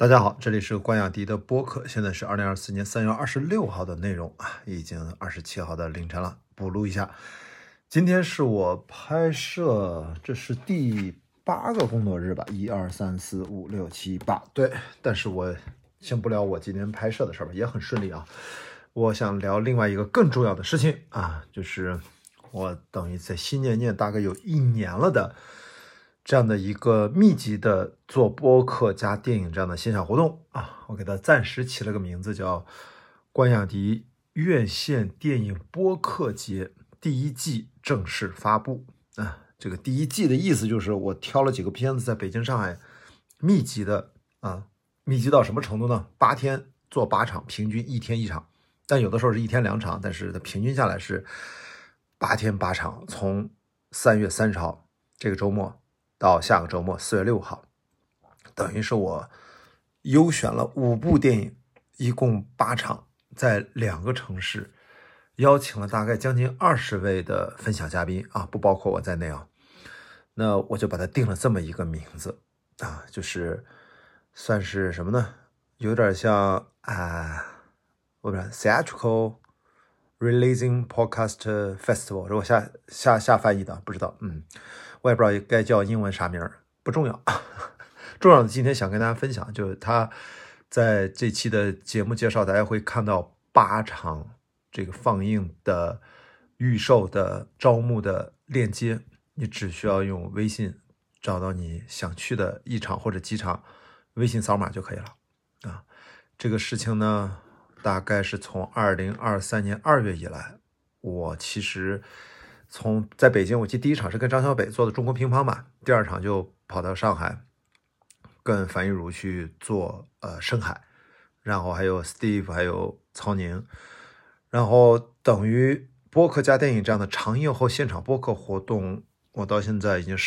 大家好，这里是关雅迪的播客，现在是2024年3月26号的内容啊，已经27号的凌晨了，补录一下。今天是我拍摄，这是第8个工作日吧，1、2、3、4、5、6、7、8，对。但是我先不聊我今天拍摄的事儿吧，也很顺利啊。我想聊另外一个更重要的事情啊，就是我等于在心念大概有1年了的这样的一个密集的做播客加电影这样的线下活动啊，我给它暂时起了个名字叫关雅迪院线电影播客节第1季正式发布啊。这个第1季的意思就是我挑了几个片子在北京上海密集的密集到什么程度呢？8天做8场，平均1天1场，但有的时候是1天2场，但是平均下来是8天8场，从3月30号这个周末到下个周末4月6号，等于是我优选了5部电影，一共8场，在2个城市，邀请了大概将近20位的分享嘉宾啊，不包括我在内啊。那我就把它定了这么一个名字啊，就是算是什么呢？有点像我不知道 theatrical releasing podcast festival， 是我下翻译的，不知道，我也不知道该叫英文啥名，不重要。重要的今天想跟大家分享，就是他在这期的节目介绍，大家会看到8场这个放映的预售的招募的链接，你只需要用微信找到你想去的1场或者几场，微信扫码就可以了啊。这个事情呢，大概是从2023年2月以来，我其实在北京，我记得第1场是跟张小北做的中国乒乓嘛，第2场就跑到上海跟樊一茹去做深海，然后还有 Steve 还有曹宁，然后等于播客加电影这样的长映后现场播客活动，我到现在已经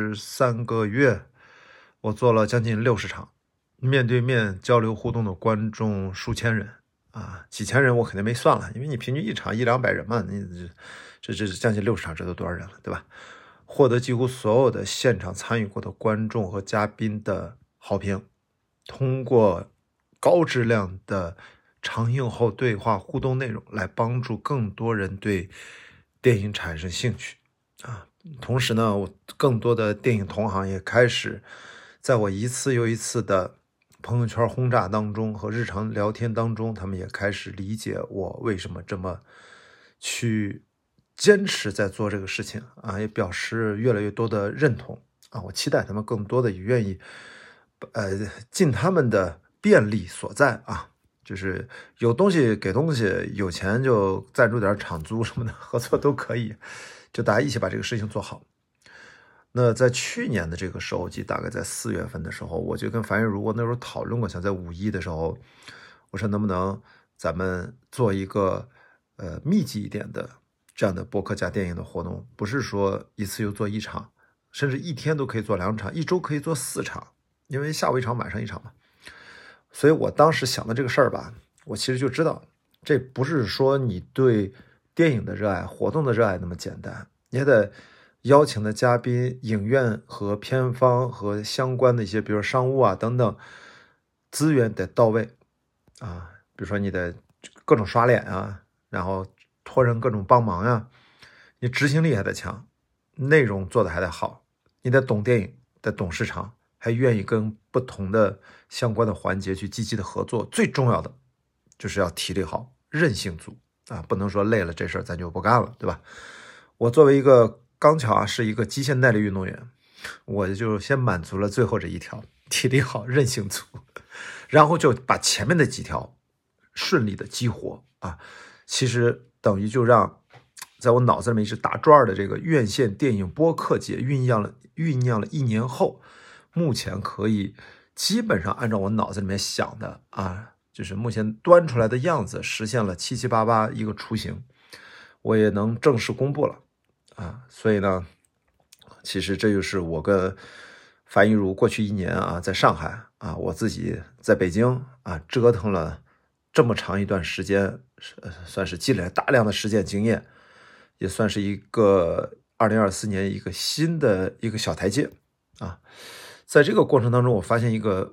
13个月，我做了将近60场，面对面交流互动的观众数千人啊，几千人我肯定没算了，因为你平均1场100-200人嘛，你这将近60场，这都多少人了，对吧？获得几乎所有的现场参与过的观众和嘉宾的好评，通过高质量的长映后对话互动内容来帮助更多人对电影产生兴趣啊。同时呢，我更多的电影同行也开始在我一次又一次的朋友圈轰炸当中和日常聊天当中，他们也开始理解我为什么这么去坚持在做这个事情啊，也表示越来越多的认同啊。我期待他们更多的也愿意尽他们的便利所在啊，就是有东西给东西，有钱就赞助点场租什么的，合作都可以，就大家一起把这个事情做好。那在去年的这个时候，大概在4月份的时候，我就跟樊一茹，我那时候讨论过，想在5·1的时候，我说能不能咱们做一个密集一点的这样的播客加电影的活动，不是说一次又做1场，甚至1天都可以做2场，1周可以做4场，因为下午1场晚上1场嘛。所以我当时想的这个事儿吧，我其实就知道，这不是说你对电影的热爱、活动的热爱那么简单，你还得邀请的嘉宾、影院和片方和相关的一些，比如商务啊等等资源得到位啊，比如说你得各种刷脸啊，然后托人各种帮忙呀，你执行力还得强，内容做的还得好，你得懂电影，得懂市场，还愿意跟不同的相关的环节去积极的合作，最重要的就是要体力好，韧性足啊，不能说累了这事儿咱就不干了，对吧？我作为一个刚巧是一个极限耐力运动员，我就先满足了最后这一条，体力好，韧性足，然后就把前面的几条顺利的激活啊，其实等于就让在我脑子里面一直打转的这个院线电影播客节酝酿了1年后，目前可以基本上按照我脑子里面想的啊，就是目前端出来的样子实现了7、7、8、8一个雏形，我也能正式公布了啊。所以呢，其实这就是我跟樊一茹过去1年啊，在上海啊，我自己在北京啊折腾了这么长一段时间，算是积累了大量的实践经验，也算是一个2024年一个新的一个小台阶啊。在这个过程当中，我发现一个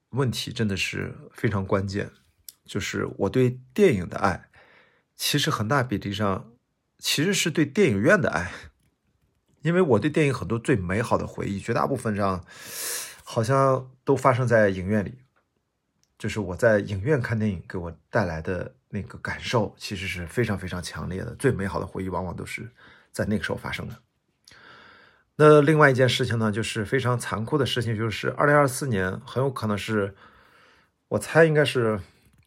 问题真的是非常关键，就是我对电影的爱，其实很大比例上其实是对电影院的爱，因为我对电影很多最美好的回忆，绝大部分上好像都发生在影院里。就是我在影院看电影给我带来的那个感受，其实是非常非常强烈的。最美好的回忆往往都是在那个时候发生的。那另外一件事情呢，就是非常残酷的事情，就是2024年很有可能是，我猜应该是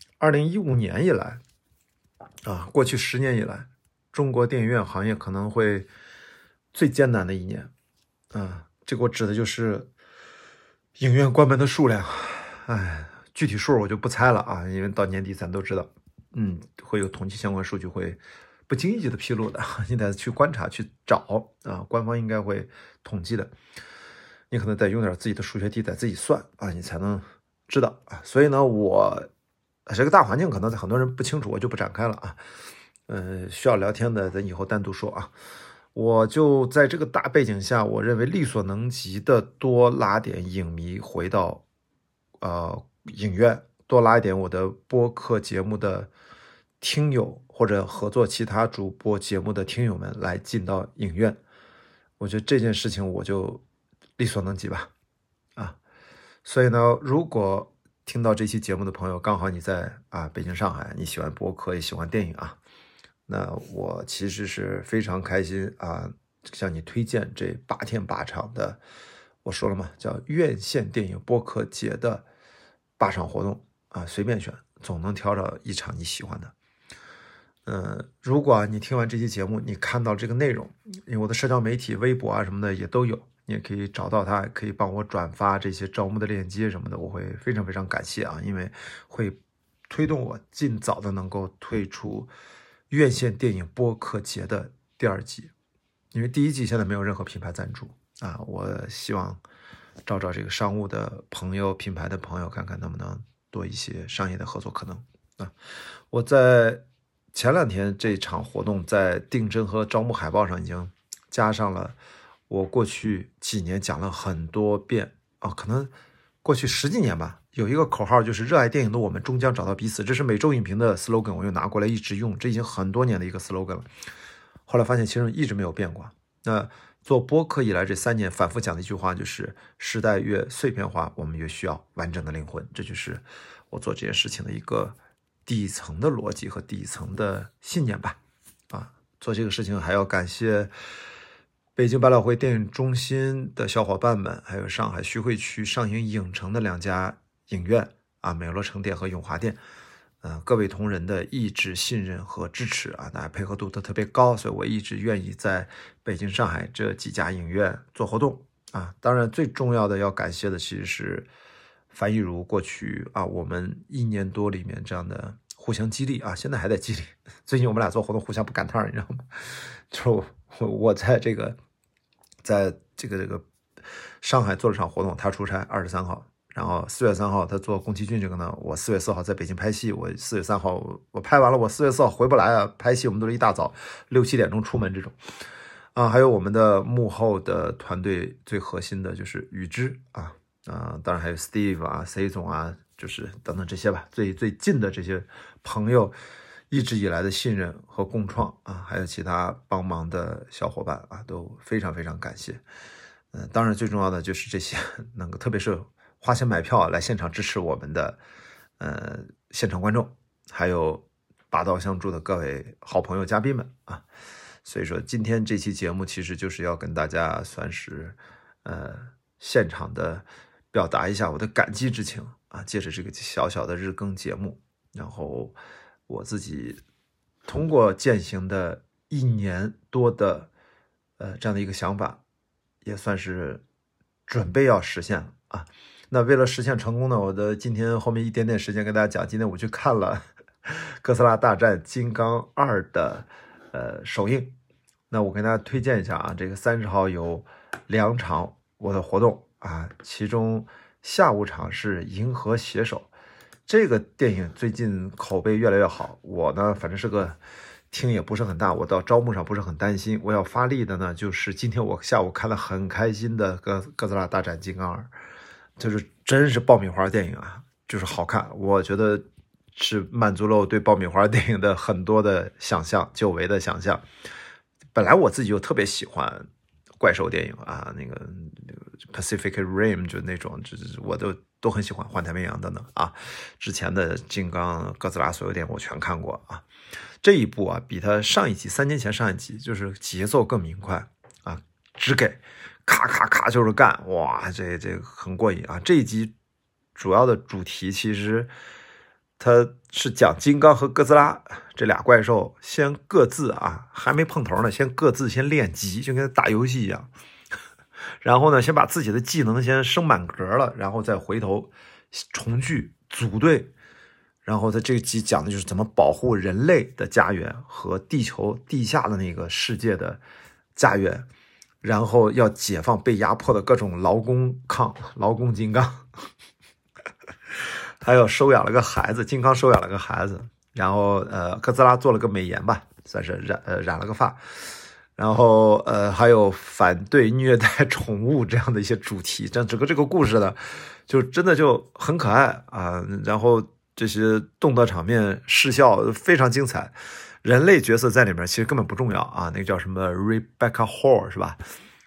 2015年以来啊，过去10年以来，中国电影院行业可能会最艰难的一年啊。这个我指的就是影院关门的数量，哎。具体数我就不猜了啊，因为到年底咱都知道，会有统计相关数据会不经意的披露的，你得去观察去找啊，官方应该会统计的，你可能得用点自己的数学题，得自己算啊，你才能知道啊。所以呢，我这个大环境可能很多人不清楚，我就不展开了啊。需要聊天的咱以后单独说啊。我就在这个大背景下，我认为力所能及的多拉点影迷回到影院，多拉一点我的播客节目的听友或者合作其他主播节目的听友们来进到影院，我觉得这件事情我就力所能及吧啊。所以呢，如果听到这期节目的朋友刚好你在北京上海，你喜欢播客也喜欢电影啊，那我其实是非常开心啊，向你推荐这8天8场的，我说了嘛，叫院线电影播客节的8场活动啊，随便选，总能挑着一场你喜欢的。如果你听完这期节目，你看到这个内容，因为我的社交媒体、微博啊什么的也都有，你也可以找到它，可以帮我转发这些招募的链接什么的，我会非常非常感谢啊，因为会推动我尽早的能够推出院线电影播客节的第2季，因为第1季现在没有任何品牌赞助啊，我希望找这个商务的朋友、品牌的朋友，看看能不能多一些商业的合作可能啊。我在前2天这场活动在订真和招募海报上已经加上了我过去几年讲了很多遍啊，可能过去10几年吧，有一个口号就是热爱电影的我们终将找到彼此，这是每周影评的 slogan， 我又拿过来一直用，这已经很多年的一个 slogan 了。后来发现其实一直没有变过。那做播客以来这3年反复讲的一句话就是时代越碎片化，我们越需要完整的灵魂，这就是我做这件事情的一个底层的逻辑和底层的信念吧。做这个事情还要感谢北京百老汇电影中心的小伙伴们，还有上海徐汇区上影影城的2家影院啊，美乐城店和永华店。各位同仁的意志、信任和支持啊，大家配合度都特别高，所以我一直愿意在北京、上海这几家影院做活动啊。当然，最重要的要感谢的其实是樊亦茹过去啊，我们1年多里面这样的互相激励啊，现在还在激励。最近我们俩做活动互相不赶趟，你知道吗？就我在这个上海做了场活动，他出差23号。然后4月3号他做宫崎骏这个呢，我4月4号在北京拍戏，我4月3号我拍完了，我4月4号回不来啊，拍戏我们都是一大早6、7点钟出门这种啊。还有我们的幕后的团队最核心的就是宇之啊，当然还有 Steve 啊 C 总啊，就是等等这些吧，最近的这些朋友一直以来的信任和共创啊，还有其他帮忙的小伙伴啊，都非常非常感谢。当然最重要的就是这些能够，特别是花钱买票来现场支持我们的现场观众，还有拔刀相助的各位好朋友嘉宾们啊。所以说今天这期节目其实就是要跟大家算是现场的表达一下我的感激之情啊，借着这个小小的日更节目，然后我自己通过践行的1年多的这样的一个想法，也算是准备要实现了啊。那为了实现成功呢，我的今天后面一点点时间跟大家讲，今天我去看了哥斯拉大战金刚2的首映。那我跟大家推荐一下啊，这个30号有2场我的活动啊，其中下午场是银河携手，这个电影最近口碑越来越好，我呢反正是个听也不是很大，我到招募上不是很担心。我要发力的呢，就是今天我下午看了很开心的哥斯拉大战金刚2，就是真是爆米花电影啊，就是好看，我觉得是满足了我对爆米花电影的很多的想象，久违的想象。本来我自己就特别喜欢怪兽电影啊，那个 Pacific Rim 就那种，就是我都很喜欢，环太平洋等等啊。之前的金刚、哥斯拉所有电影我全看过啊。这一部啊，比他上一集3年前上一集就是节奏更明快啊，只给咔咔咔就是干，哇，这很过瘾啊。这一集主要的主题其实它是讲金刚和哥斯拉这俩怪兽先各自啊还没碰头呢，先各自先练级，就跟打游戏一样。然后呢，先把自己的技能先升满格了，然后再回头重聚组队。然后他这个集讲的就是怎么保护人类的家园和地球地下的那个世界的家园，然后要解放被压迫的各种劳工金刚。还有收养了个孩子，金刚收养了个孩子，然后哥斯拉做了个美颜吧，算是染了个发。然后还有反对虐待宠物这样的一些主题，整个这个故事呢，就真的就很可爱啊。然后这些动作场面、视效非常精彩，人类角色在里面其实根本不重要啊。那个叫什么 Rebecca Hall 是吧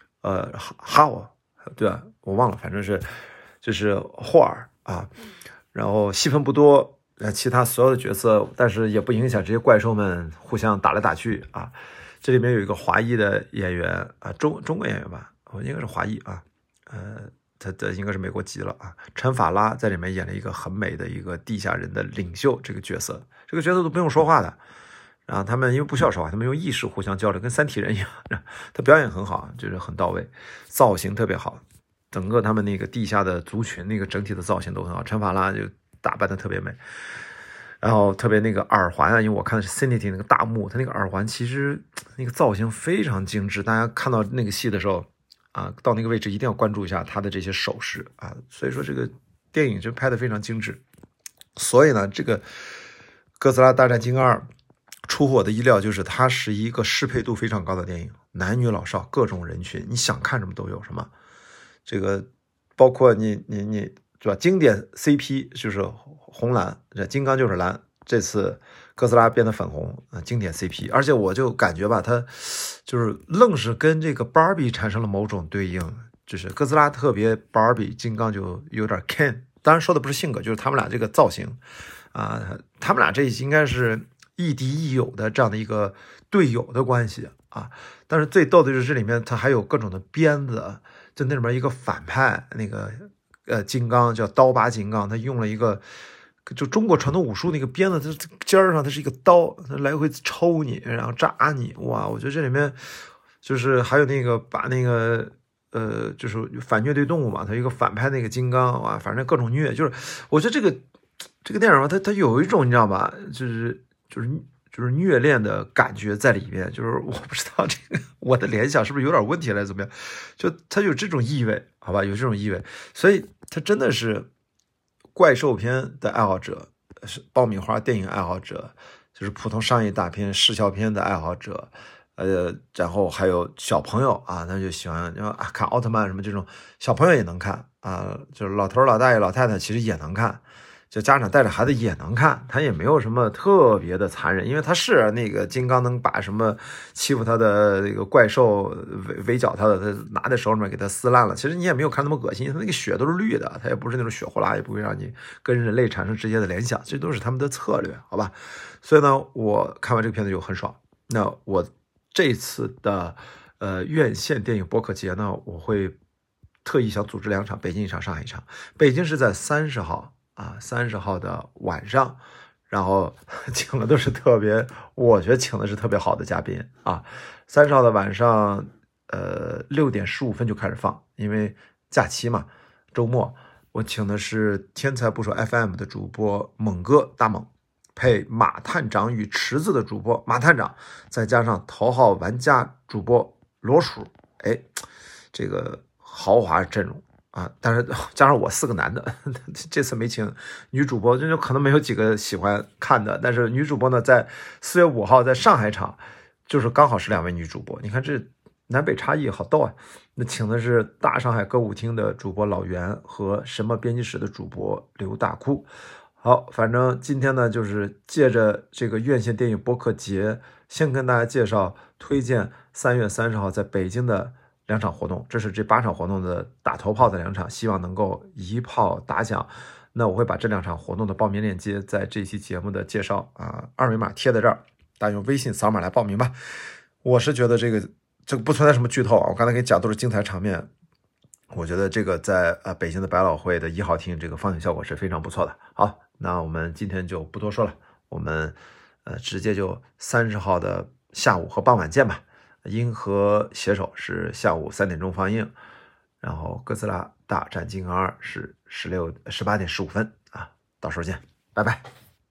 ？Hall 对啊，我忘了，反正是就是霍尔啊。然后戏份不多，其他所有的角色，但是也不影响这些怪兽们互相打来打去啊。这里面有一个华裔的演员啊，中国演员吧，应该是华裔啊，他应该是美国籍了啊。陈法拉在里面演了一个很美的一个地下人的领袖这个角色，这个角色都不用说话的，然后他们因为不需要说话，他们用意识互相交流，跟三体人一样。他表演很好，就是很到位，造型特别好，整个他们那个地下的族群那个整体的造型都很好，陈法拉就打扮的特别美。然后特别那个耳环啊，因为我看的是 Cinity 那个大幕，它那个耳环其实那个造型非常精致，大家看到那个戏的时候啊，到那个位置一定要关注一下它的这些首饰啊。所以说这个电影就拍得非常精致。所以呢，这个哥斯拉大战金刚2出乎我的意料，就是它是一个适配度非常高的电影，男女老少各种人群，你想看什么都有什么。这个包括你是吧？经典 CP 就是红蓝，这金刚就是蓝，这次哥斯拉变得粉红啊，经典 CP。而且我就感觉吧，它就是愣是跟这个 Barbie 产生了某种对应，就是哥斯拉特别 Barbie， 金刚就有点 Ken。当然说的不是性格，就是他们俩这个造型啊，他们俩这应该是亦敌亦友的这样的一个队友的关系啊。但是最逗的就是这里面它还有各种的鞭子，就那里面一个反派那个。金刚叫刀疤金刚，他用了一个就中国传统武术那个鞭子，它尖儿上它是一个刀，它来回抽你，然后扎你，哇！我觉得这里面就是还有那个把那个就是反虐对动物嘛，它一个反派那个金刚，哇，反正各种虐，就是我觉得这个电影它有一种你知道吧，就是虐恋的感觉在里面，就是我不知道这个我的联想是不是有点问题了，怎么样？就它有这种意味，好吧，有这种意味，所以它真的是怪兽片的爱好者，是爆米花电影爱好者，就是普通商业大片、视效片的爱好者，然后还有小朋友啊，他就喜欢看奥特曼什么这种，小朋友也能看啊，就是老头、老大爷、老太太其实也能看。就家长带着孩子也能看，他也没有什么特别的残忍，因为他是那个金刚能把什么欺负他的那个怪兽围剿他的，他拿在手里面给他撕烂了。其实你也没有看那么恶心，他那个血都是绿的，他也不是那种血呼啦，也不会让你跟人类产生直接的联想，这都是他们的策略，好吧？所以呢，我看完这个片子就很爽。那我这次的院线电影播客节呢，我会特意想组织2场，北京一场，上海一场。北京是在30号。30号的晚上，然后请的都是我觉得请的是特别好的嘉宾啊。30号的晚上，6点15分就开始放，因为假期嘛，周末。我请的是天才捕手 FM 的主播猛哥大猛，配马探长与池子的主播马探长，再加上头号玩家主播罗叔，哎，这个豪华阵容。但是加上我4个男的，这次没请女主播，就可能没有几个喜欢看的。但是女主播呢，在4月5号在上海场，就是刚好是2位女主播。你看这南北差异好逗啊！那请的是大上海歌舞厅的主播老袁和什么编辑室的主播刘大哭。好，反正今天呢，就是借着这个院线电影播客节，先跟大家介绍推荐3月30号在北京的2场活动，这是这8场活动的打头炮的2场，希望能够一炮打响。那我会把这2场活动的报名链接在这期节目的介绍二维码贴在这儿，大家用微信扫码来报名吧。我是觉得这个不存在什么剧透啊，我刚才给你讲都是精彩场面。我觉得这个在北京的百老汇的1号厅，这个放映效果是非常不错的。好，那我们今天就不多说了，我们直接就30号的下午和傍晚见吧。银河携手是下午3点钟放映，然后哥斯拉大战金刚2是18点15分啊，到时候见，拜拜。